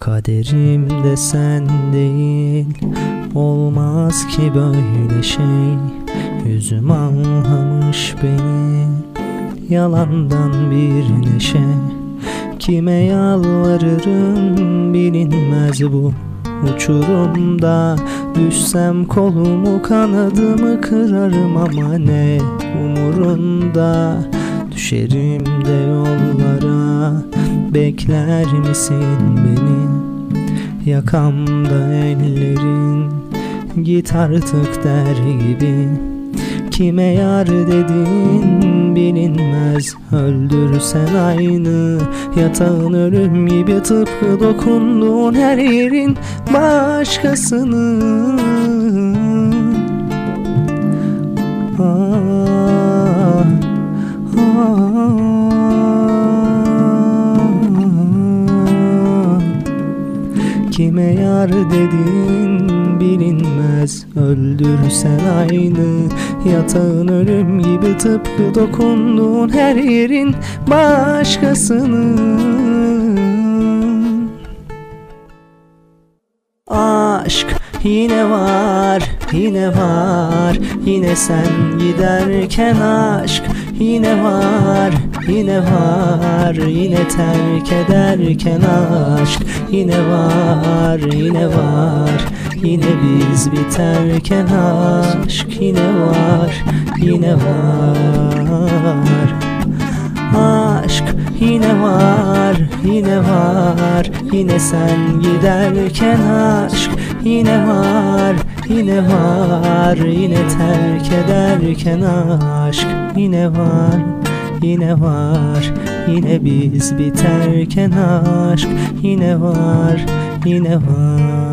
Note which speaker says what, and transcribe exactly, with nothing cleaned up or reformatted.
Speaker 1: Kaderimde sen değil, olmaz ki böyle şey. Yüzüm anlamış beni, yalandan bir neşe. Kime yalvarırım bilinmez bu uçurumda. Düşsem kolumu kanadımı kırarım ama ne umurunda. Düşerim de yollara, bekler misin beni? Yakamda ellerin, git artık der gibi. Kime yar dedin bilinmez, öldürsen aynı. Yatağın ölüm gibi, tıpkı dokunduğun her yerin başkasının. Ah, ah, kime yar dedin bilinmez, öldürsen aynı. Yatağın ölüm gibi, tıpkı dokunduğun her yerin başkasının. Aşk yine var, yine var, yine sen giderken. Aşk yine var, yine var, yine terk ederken. Aşk yine var, yine var, yine biz biterken. Aşk yine var, yine var. Aşk yine var, yine var, yine sen giderken. Aşk yine var, yine var, yine terk ederken. Aşk yine var, yine var, yine biz biterken. Aşk yine var, yine var.